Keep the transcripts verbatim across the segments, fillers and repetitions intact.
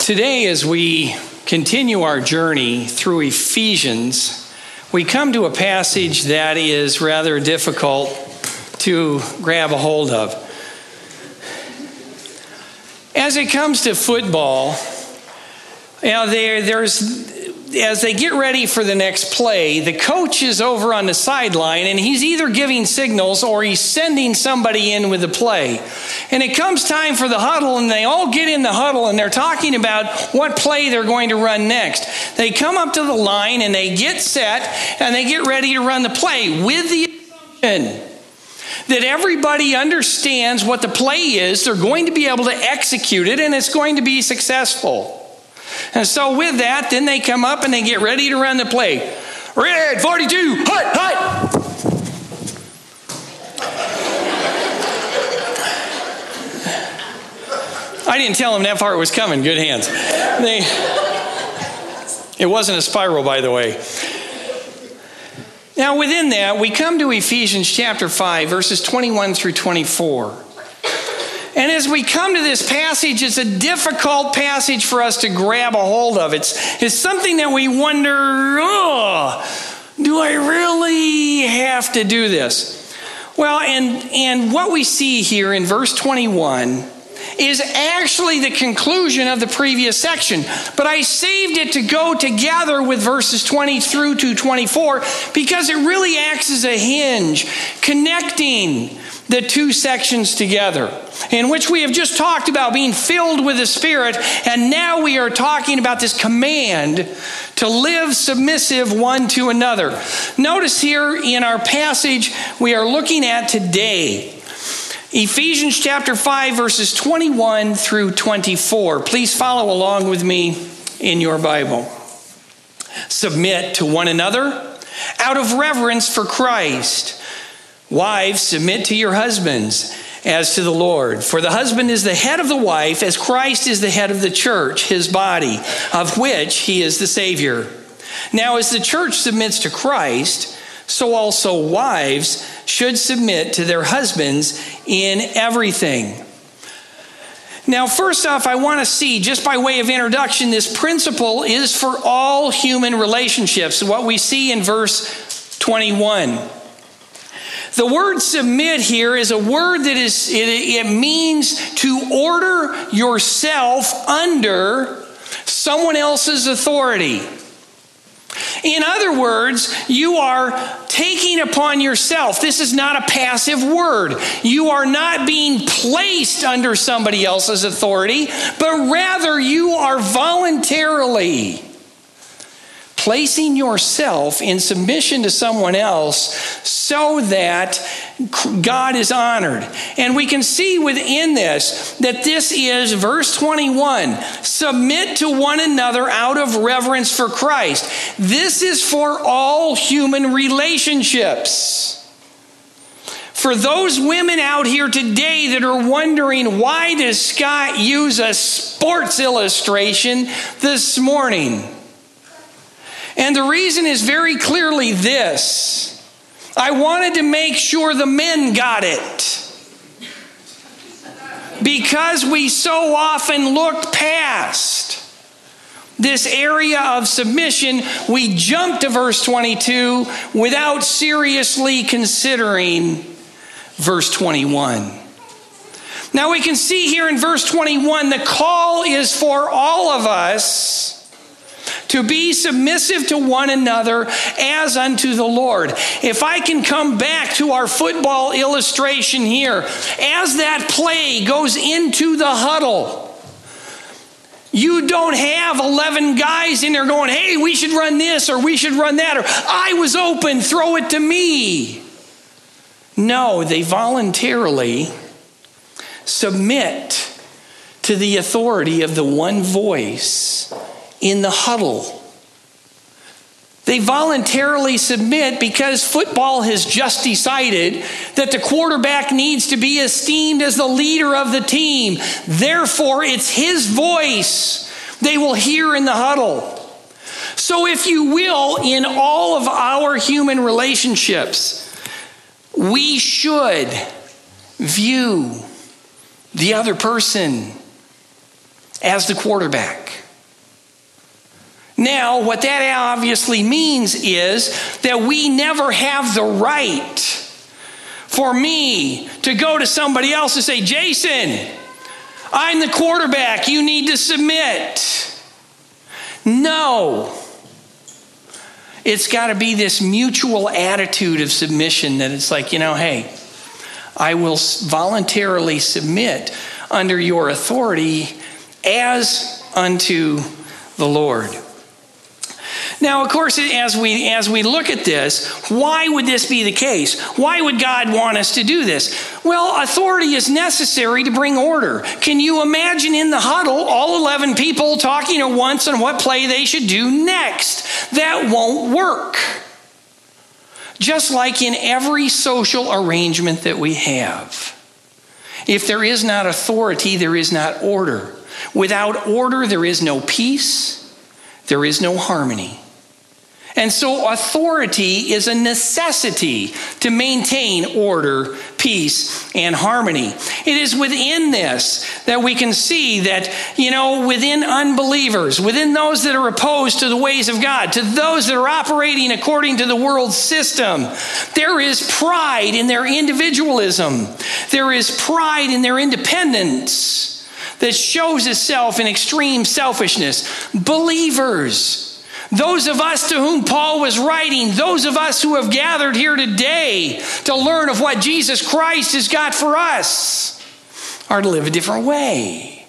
Today, as we continue our journey through Ephesians, we come to a passage that is rather difficult to grab a hold of. As it comes to football, you know, there, there's as they get ready for the next play, the coach is over on the sideline and he's either giving signals or he's sending somebody in with the play. And it comes time for the huddle and they all get in the huddle and they're talking about what play they're going to run next. They come up to the line and they get set and they get ready to run the play with the assumption that everybody understands what the play is. They're going to be able to execute it and it's going to be successful. And so with that, then they come up and they get ready to run the play. Red forty-two, hut, hut. I didn't tell them that part was coming. Good hands. They, it wasn't a spiral, by the way. Now within that, we come to Ephesians chapter five, verses twenty-one through twenty-four. And as we come to this passage, it's a difficult passage for us to grab a hold of. It's, it's something that we wonder, oh, do I really have to do this? Well, and, and what we see here in verse twenty-one is actually the conclusion of the previous section. But I saved it to go together with verses twenty through to twenty-four because it really acts as a hinge, connecting the two sections together, in which we have just talked about being filled with the Spirit, and now we are talking about this command to live submissive one to another. Notice here in our passage we are looking at today, Ephesians chapter five, verses twenty-one through twenty-four. Please follow along with me in your Bible. Submit to one another out of reverence for Christ. Wives, submit to your husbands as to the Lord. For the husband is the head of the wife, as Christ is the head of the church, his body, of which he is the Savior. Now, as the church submits to Christ, so also wives should submit to their husbands in everything. Now, first off, I want to see, just by way of introduction, this principle is for all human relationships. What we see in verse twenty-one. The word submit here is a word that is, it, it means to order yourself under someone else's authority. In other words, you are taking upon yourself. This is not a passive word. You are not being placed under somebody else's authority, but rather you are voluntarily placing yourself in submission to someone else so that God is honored. And we can see within this that this is verse twenty-one. Submit to one another out of reverence for Christ. This is for all human relationships. For those women out here today that are wondering, why does Scott use a sports illustration this morning? And the reason is very clearly this. I wanted to make sure the men got it. Because we so often looked past this area of submission, we jump to verse twenty-two without seriously considering verse twenty-one. Now we can see here in verse twenty-one, the call is for all of us to be submissive to one another as unto the Lord. If I can come back to our football illustration here, as that play goes into the huddle, you don't have eleven guys in there going, hey, we should run this or we should run that, or I was open, throw it to me. No, they voluntarily submit to the authority of the one voice in the huddle. They voluntarily submit because football has just decided that the quarterback needs to be esteemed as the leader of the team. Therefore, it's his voice they will hear in the huddle. So if you will, in all of our human relationships, we should view the other person as the quarterback. Now, what that obviously means is that we never have the right for me to go to somebody else and say, Jason, I'm the quarterback, you need to submit. No. It's got to be this mutual attitude of submission that it's like, you know, hey, I will voluntarily submit under your authority as unto the Lord. Now, of course, as we as we look at this, why would this be the case? Why would God want us to do this? Well, authority is necessary to bring order. Can you imagine in the huddle all eleven people talking at once on what play they should do next? That won't work. Just like in every social arrangement that we have. If there is not authority, there is not order. Without order, there is no peace. There is no harmony. And so authority is a necessity to maintain order, peace, and harmony. It is within this that we can see that, you know, within unbelievers, within those that are opposed to the ways of God, to those that are operating according to the world system, there is pride in their individualism. There is pride in their independence that shows itself in extreme selfishness. Believers, those of us to whom Paul was writing, those of us who have gathered here today to learn of what Jesus Christ has got for us, are to live a different way.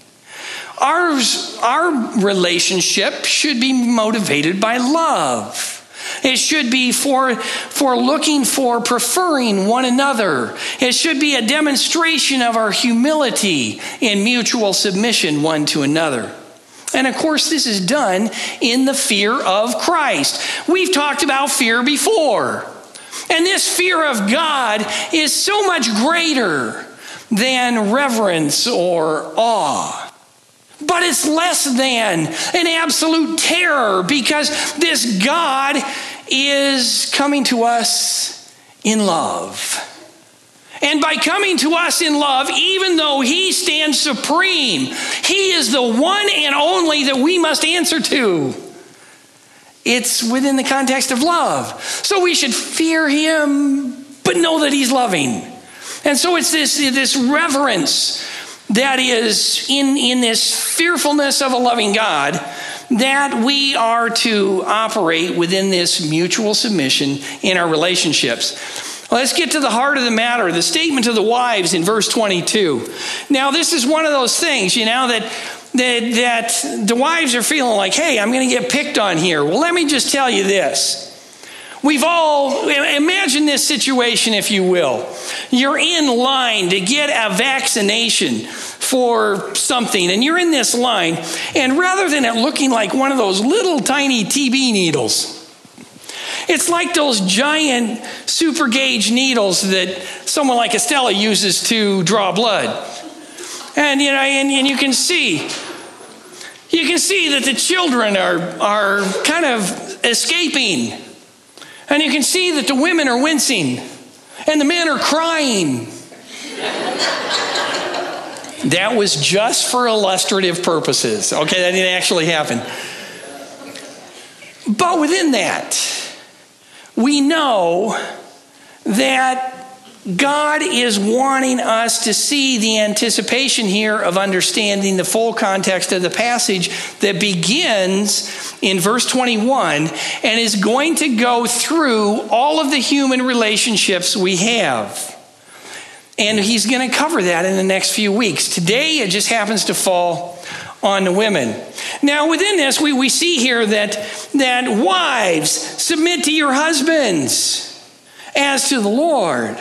Ours, our relationship should be motivated by love. It should be for, for looking for preferring one another. It should be a demonstration of our humility in mutual submission one to another. And of course, this is done in the fear of Christ. We've talked about fear before. And this fear of God is so much greater than reverence or awe. But it's less than an absolute terror because this God is coming to us in love. And by coming to us in love, even though he stands supreme, he is the one and only that we must answer to. It's within the context of love. So we should fear him, but know that he's loving. And so it's this, this reverence that is in, in this fearfulness of a loving God that we are to operate within this mutual submission in our relationships. Let's get to the heart of the matter, the statement to the wives in verse twenty-two. Now, this is one of those things, you know, that, that, that the wives are feeling like, hey, I'm going to get picked on here. Well, let me just tell you this. We've all, imagine this situation, if you will. You're in line to get a vaccination for something, and you're in this line, and rather than it looking like one of those little tiny T B needles, it's like those giant super gauge needles that someone like Estella uses to draw blood. And, you know, and, and you can see, you can see that the children are, are kind of escaping. And you can see that the women are wincing and the men are crying. That was just for illustrative purposes. Okay, that didn't actually happen. But within that, we know that God is wanting us to see the anticipation here of understanding the full context of the passage that begins in verse twenty-one and is going to go through all of the human relationships we have. And he's going to cover that in the next few weeks. Today, it just happens to fall on the women. Now, within this, we, we see here that, that wives, submit to your husbands as to the Lord.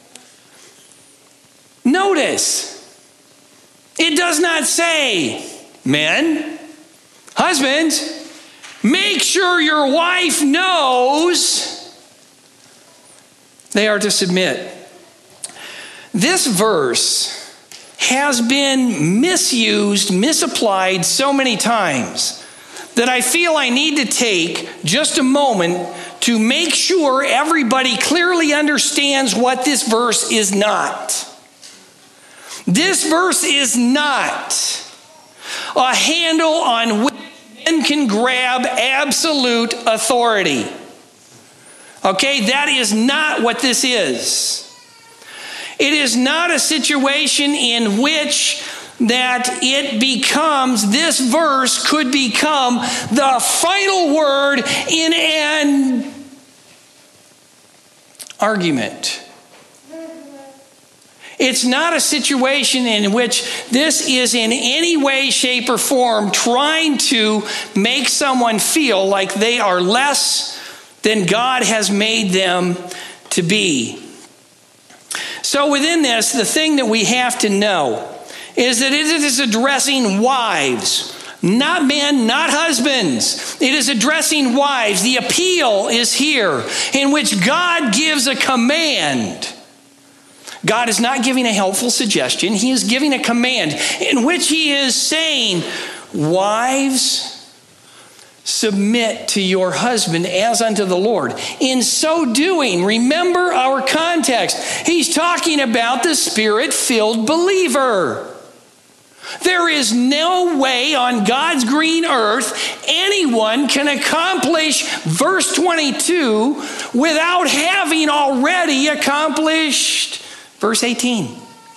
Notice, it does not say, men, husbands, make sure your wife knows they are to submit. This verse has been misused, misapplied so many times that I feel I need to take just a moment to make sure everybody clearly understands what this verse is not. This verse is not a handle on which men can grab absolute authority. Okay, that is not what this is. It is not a situation in which that it becomes, this verse could become the final word in an argument. It's not a situation in which this is in any way, shape, or form trying to make someone feel like they are less than God has made them to be. So within this, the thing that we have to know is that it is addressing wives, not men, not husbands. It is addressing wives. The appeal is here in which God gives a command. God is not giving a helpful suggestion. He is giving a command in which he is saying, wives, submit to your husband as unto the Lord. In so doing, remember our context. He's talking about the Spirit-filled believer. There is no way on God's green earth anyone can accomplish verse twenty-two without having already accomplished verse eighteen.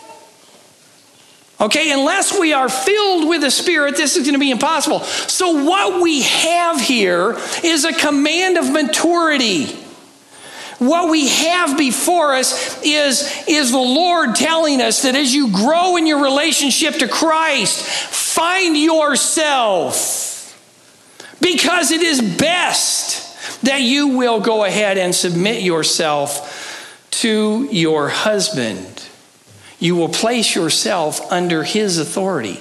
Okay, unless we are filled with the Spirit, this is going to be impossible. So what we have here is a command of maturity. What we have before us is, is the Lord telling us that as you grow in your relationship to Christ, find yourself, because it is best that you will go ahead and submit yourself to your husband. You will place yourself under his authority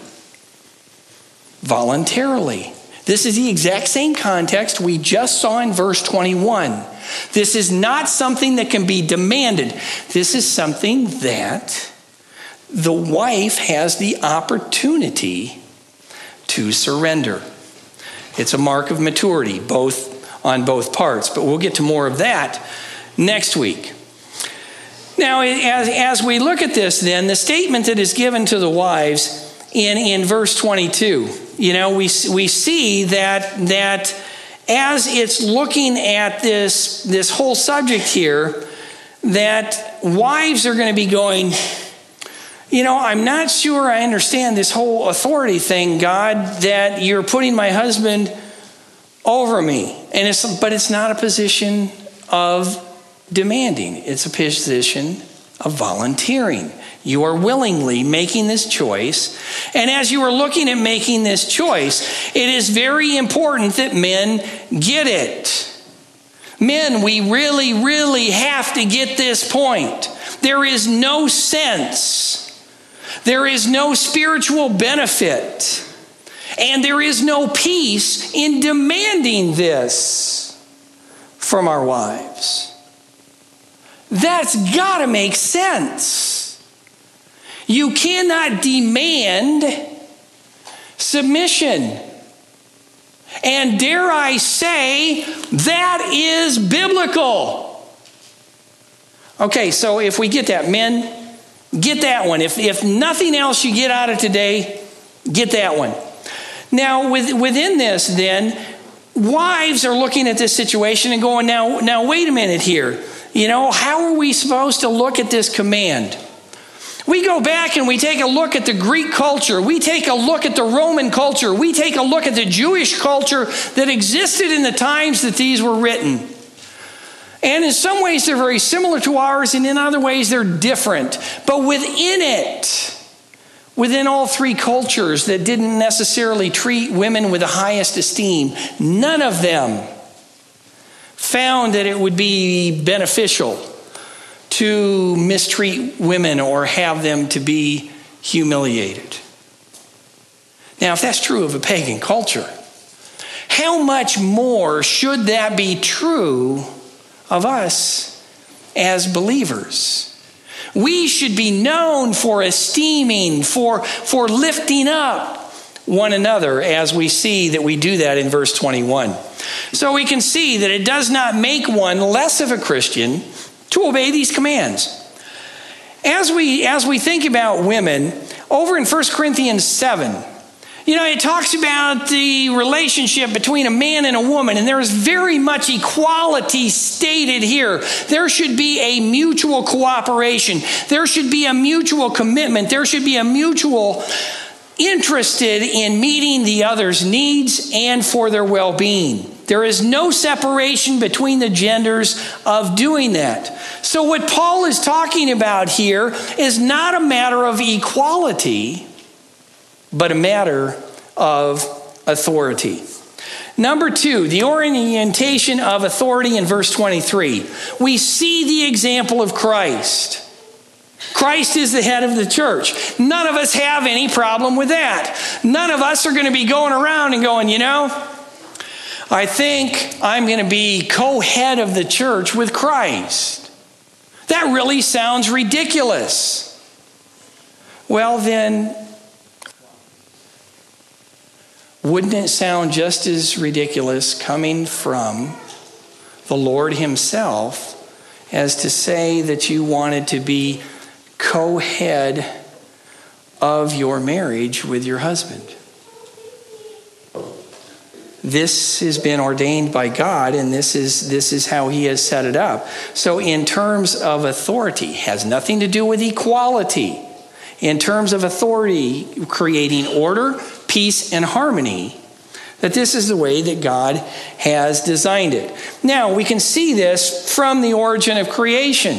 voluntarily. This is the exact same context we just saw in verse twenty-one. This is not something that can be demanded. This is something that the wife has the opportunity to surrender. It's a mark of maturity, both on both parts. But we'll get to more of that next week. Now, as, as we look at this then, the statement that is given to the wives in, in verse twenty-two, you know, we, we see that, that as it's looking at this, this whole subject here, that wives are going to be going, you know, I'm not sure I understand this whole authority thing, God, that you're putting my husband over me. And it's, but it's not a position of demanding. It's a position of volunteering. You are willingly making this choice. And as you are looking at making this choice, it is very important that men get it. Men, we really, really have to get this point. There is no sense. There is no spiritual benefit. And there is no peace in demanding this from our wives. That's got to make sense. You cannot demand submission. And dare I say, that is biblical. Okay, so if we get that, men, get that one. If, if nothing else you get out of today, get that one. Now, with, within this, then, wives are looking at this situation and going, now, now, wait a minute here. You know, how are we supposed to look at this command? We go back and we take a look at the Greek culture. We take a look at the Roman culture. We take a look at the Jewish culture that existed in the times that these were written. And in some ways they're very similar to ours, and in other ways they're different. But within it, within all three cultures that didn't necessarily treat women with the highest esteem, none of them found that it would be beneficial to mistreat women or have them to be humiliated. Now, if that's true of a pagan culture, how much more should that be true of us as believers? We should be known for esteeming, for, for lifting up one another, as we see that we do that in verse twenty-one. So we can see that it does not make one less of a Christian to obey these commands. As we, as we think about women, over in First Corinthians seven, You know, it talks about the relationship between a man and a woman, and there is very much equality stated here. There should be a mutual cooperation. There should be a mutual commitment. There should be a mutual interested in meeting the other's needs and for their well-being. There is no separation between the genders of doing that. So what Paul is talking about here is not a matter of equality, but a matter of authority. Number two, the orientation of authority in verse twenty-three. We see the example of Christ. Christ is the head of the church. None of us have any problem with that. None of us are going to be going around and going, you know, I think I'm going to be co-head of the church with Christ. That really sounds ridiculous. Well, then, wouldn't it sound just as ridiculous coming from the Lord himself as to say that you wanted to be co-head of your marriage with your husband? This has been ordained by God, and this is this is how he has set it up. So in terms of authority, has nothing to do with equality. In terms of authority, creating order, peace, and harmony, that this is the way that God has designed it. Now, we can see this from the origin of creation.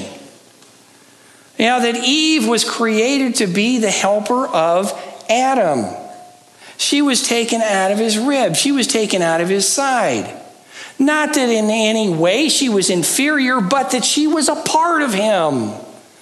Now, that Eve was created to be the helper of Adam. She was taken out of his rib. She was taken out of his side. Not that in any way she was inferior, but that she was a part of him.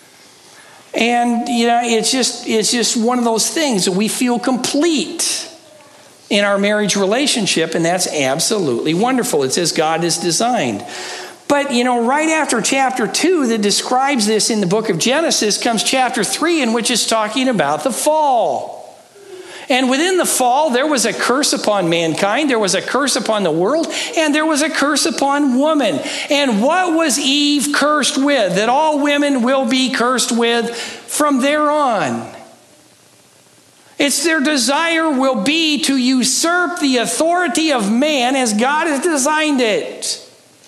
And, you know, it's just, it's just one of those things that we feel complete in our marriage relationship, and that's absolutely wonderful. It's as God has designed. But, you know, right after chapter two that describes this in the book of Genesis comes chapter three, in which is talking about the fall. And within the fall, there was a curse upon mankind, there was a curse upon the world, and there was a curse upon woman. And what was Eve cursed with? That all women will be cursed with from there on. It's their desire will be to usurp the authority of man as God has designed it.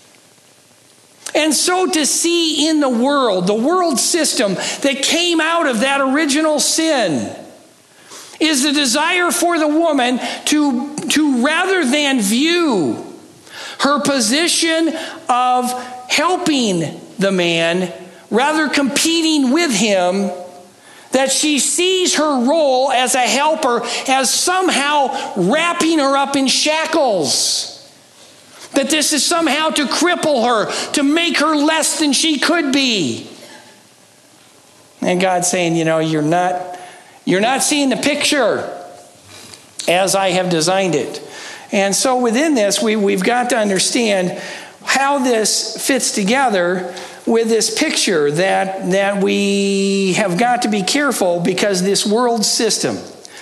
And so to see in the world, the world system that came out of that original sin, is the desire for the woman to, to rather than view her position of helping the man, rather competing with him, that she sees her role as a helper as somehow wrapping her up in shackles. That this is somehow to cripple her, to make her less than she could be. And God's saying, you know, you're not... You're not seeing the picture as I have designed it. And so within this, we, we've got to understand how this fits together with this picture that, that we have got to be careful, because this world system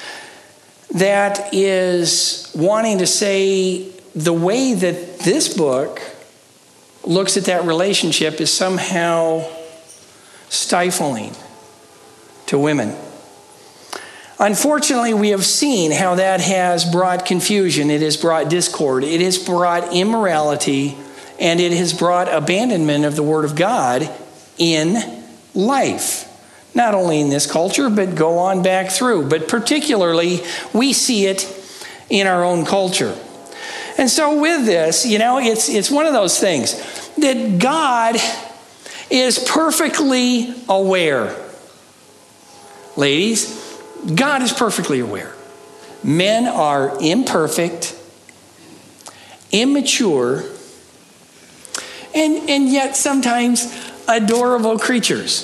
that is wanting to say the way that this book looks at that relationship is somehow stifling to women. Unfortunately, we have seen how that has brought confusion, it has brought discord, it has brought immorality, and it has brought abandonment of the Word of God in life. Not only in this culture, but go on back through. But particularly, we see it in our own culture. And so with this, you know, it's, it's one of those things that God is perfectly aware. Ladies, God is perfectly aware. Men are imperfect, immature, and, and yet sometimes adorable creatures.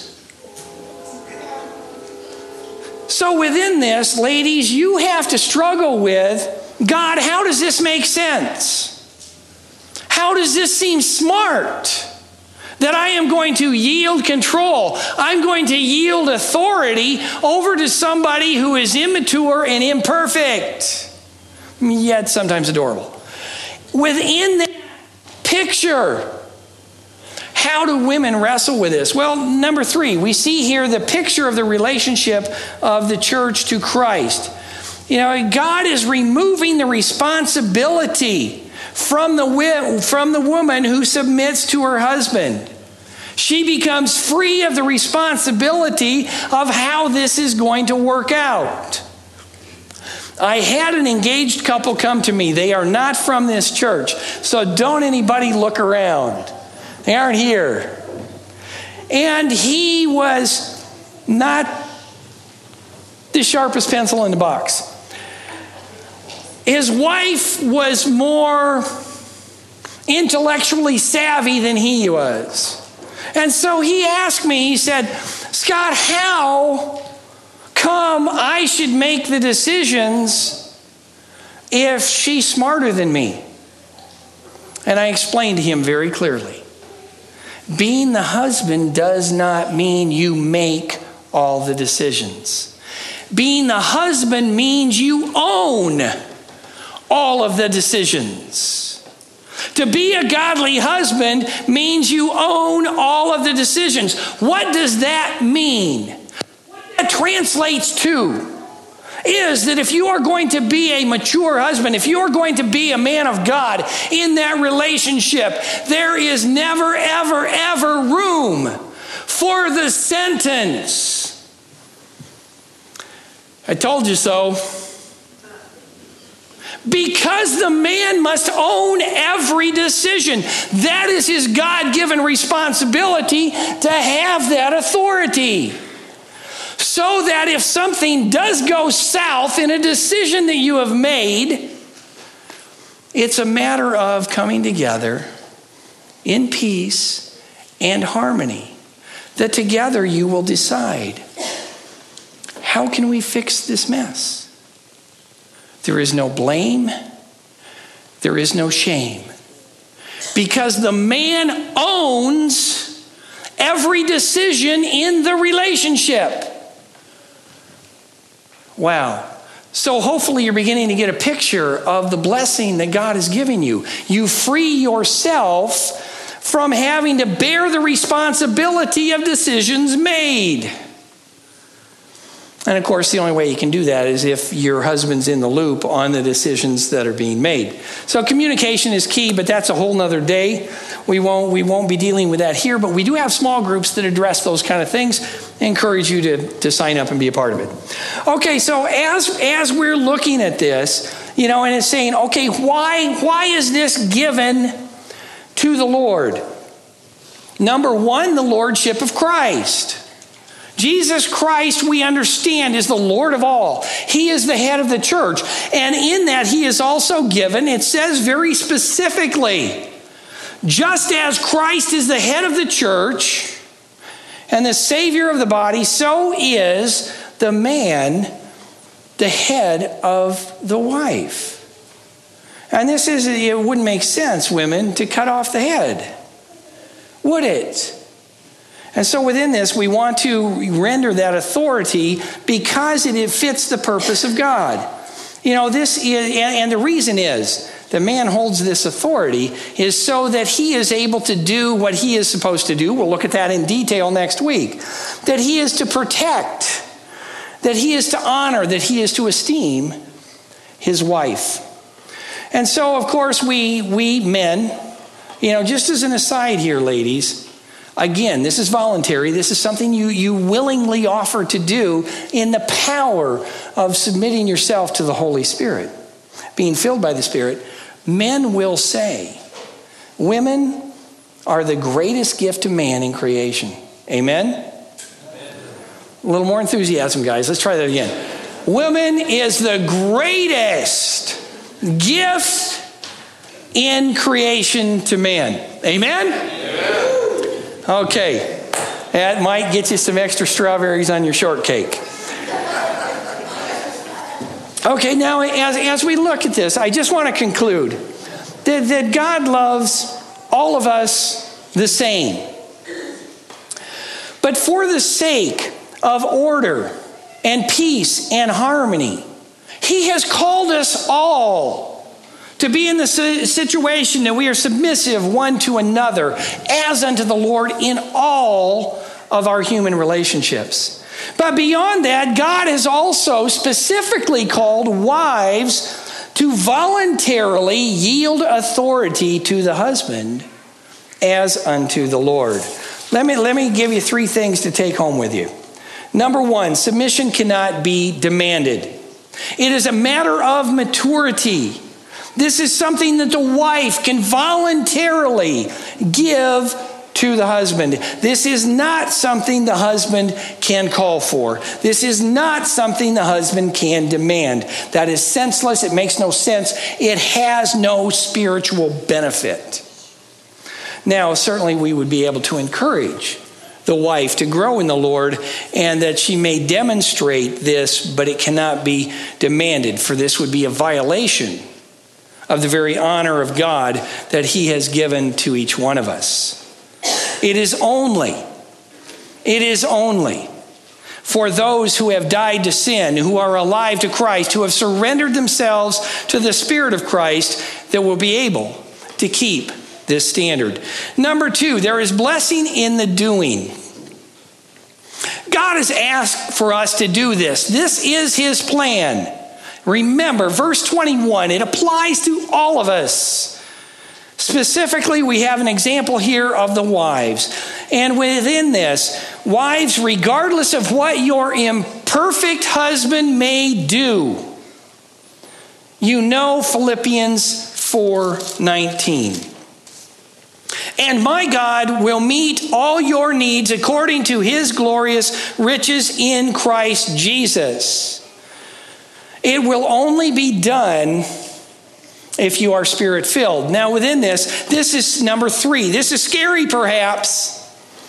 So within this, ladies, you have to struggle with, God, how does this make sense? How does this seem smart? That I am going to yield control. I'm going to yield authority over to somebody who is immature and imperfect, yet sometimes adorable. Within that picture, how do women wrestle with this? Well, number three, we see here the picture of the relationship of the church to Christ. You know, God is removing the responsibility from the, from the woman who submits to her husband. She becomes free of the responsibility of how this is going to work out. I had an engaged couple come to me. They are not from this church, so don't anybody look around. They aren't here. And he was not the sharpest pencil in the box. His wife was more intellectually savvy than he was. And so he asked me, he said, Scott, how come I should make the decisions if she's smarter than me? And I explained to him very clearly. Being the husband does not mean you make all the decisions. Being the husband means you own all of the decisions. To be a godly husband means you own all of the decisions. What does that mean? What that translates to is that if you are going to be a mature husband, if you are going to be a man of God in that relationship, there is never, ever, ever room for the sentence, I told you so. Because the man must own every decision. That is his God-given responsibility to have that authority. So that if something does go south in a decision that you have made, it's a matter of coming together in peace and harmony. That together you will decide, how can we fix this mess? There is no blame. There is no shame. Because the man owns every decision in the relationship. Wow. So hopefully you're beginning to get a picture of the blessing that God is giving you. You free yourself from having to bear the responsibility of decisions made. And of course, the only way you can do that is if your husband's in the loop on the decisions that are being made. So communication is key, but that's a whole nother day. We won't, we won't be dealing with that here, but we do have small groups that address those kind of things. I encourage you to, to sign up and be a part of it. Okay, so as, as we're looking at this, you know, and it's saying, okay, why, why is this given to the Lord? Number one, the lordship of Christ. Jesus Christ, we understand, is the Lord of all. He is the head of the church. And in that, he is also given, it says very specifically, just as Christ is the head of the church and the Savior of the body, so is the man the head of the wife. And this is, it wouldn't make sense, women, to cut off the head, would it? And so within this, we want to render that authority because it fits the purpose of God. You know, this is, and the reason is, the man holds this authority is so that he is able to do what he is supposed to do. We'll look at that in detail next week. That he is to protect, that he is to honor, that he is to esteem his wife. And so, of course, we, we men, you know, just as an aside here, ladies, again, this is voluntary. This is something you, you willingly offer to do in the power of submitting yourself to the Holy Spirit, being filled by the Spirit. Men will say, women are the greatest gift to man in creation. Amen? Amen? A little more enthusiasm, guys. Let's try that again. Woman is the greatest gift in creation to man. Amen? Amen. Okay, that might get you some extra strawberries on your shortcake. Okay, now as, as we look at this, I just want to conclude that, that God loves all of us the same. But for the sake of order and peace and harmony, he has called us all to be in the situation that we are submissive one to another as unto the Lord in all of our human relationships. But beyond that, God has also specifically called wives to voluntarily yield authority to the husband as unto the Lord. Let me, let me give you three things to take home with you. Number one, submission cannot be demanded. It is a matter of maturity. This is something that the wife can voluntarily give to the husband. This is not something the husband can call for. This is not something the husband can demand. That is senseless. It makes no sense. It has no spiritual benefit. Now, certainly we would be able to encourage the wife to grow in the Lord and that she may demonstrate this, but it cannot be demanded, for this would be a violation of the very honor of God that he has given to each one of us. It is only, it is only for those who have died to sin, who are alive to Christ, who have surrendered themselves to the Spirit of Christ, that will be able to keep this standard. Number two, there is blessing in the doing. God has asked for us to do this. This is his plan. Remember, verse twenty-one, it applies to all of us. Specifically, we have an example here of the wives. And within this, wives, regardless of what your imperfect husband may do, you know Philippians four nineteen. And my God will meet all your needs according to his glorious riches in Christ Jesus. It will only be done if you are Spirit-filled. Now within this, this is number three. This is scary perhaps,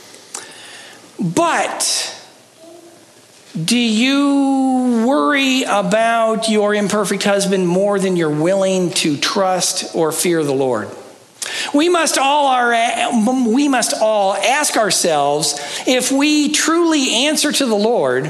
but do you worry about your imperfect husband more than you're willing to trust or fear the Lord? We must all are, we must all ask ourselves if we truly answer to the Lord,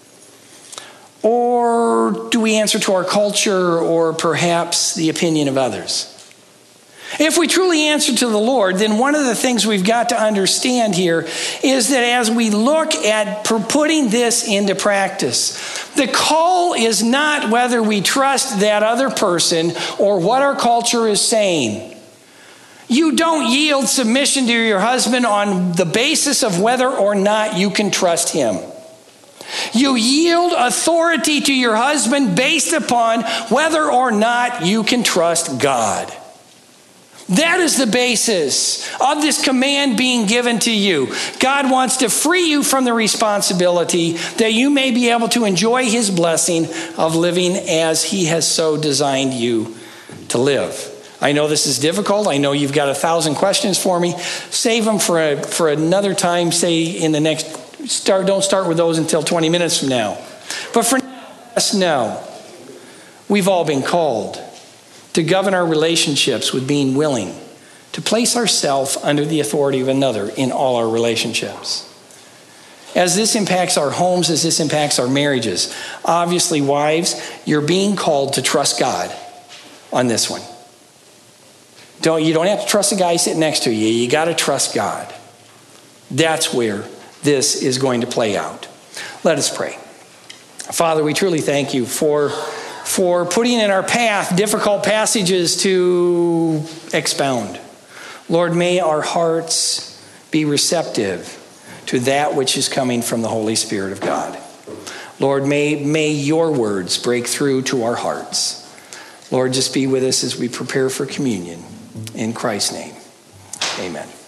or do we answer to our culture or perhaps the opinion of others? If we truly answer to the Lord, then one of the things we've got to understand here is that as we look at putting this into practice, the call is not whether we trust that other person or what our culture is saying. You don't yield submission to your husband on the basis of whether or not you can trust him. You yield authority to your husband based upon whether or not you can trust God. That is the basis of this command being given to you. God wants to free you from the responsibility that you may be able to enjoy his blessing of living as he has so designed you to live. I know this is difficult. I know you've got a thousand questions for me. Save them for a, for another time, say in the next, start. don't start with those until twenty minutes from now. But for now, let's know we've all been called to govern our relationships with being willing to place ourselves under the authority of another in all our relationships. As this impacts our homes, as this impacts our marriages, obviously, wives, you're being called to trust God on this one. Don't, you don't have to trust the guy sitting next to you. You got to trust God. That's where this is going to play out. Let us pray. Father, we truly thank you for, for putting in our path difficult passages to expound. Lord, may our hearts be receptive to that which is coming from the Holy Spirit of God. Lord, may, may your words break through to our hearts. Lord, just be with us as we prepare for communion. In Christ's name, amen.